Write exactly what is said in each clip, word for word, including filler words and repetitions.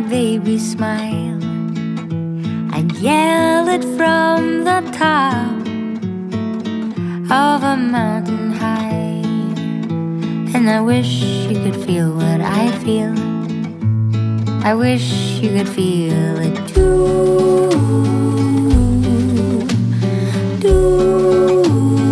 baby smile. I'd yell it from the top of a mountain high, and I wish you could feel what I feel. I wish you could feel it too. Do.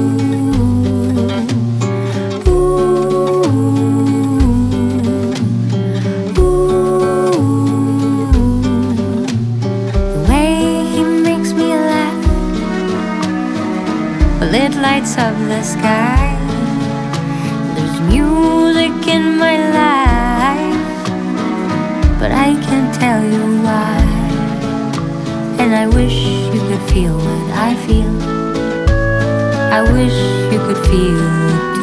It lights up the sky. There's music in my life, but I can't tell you why. And I wish you could feel what I feel. I wish you could feel it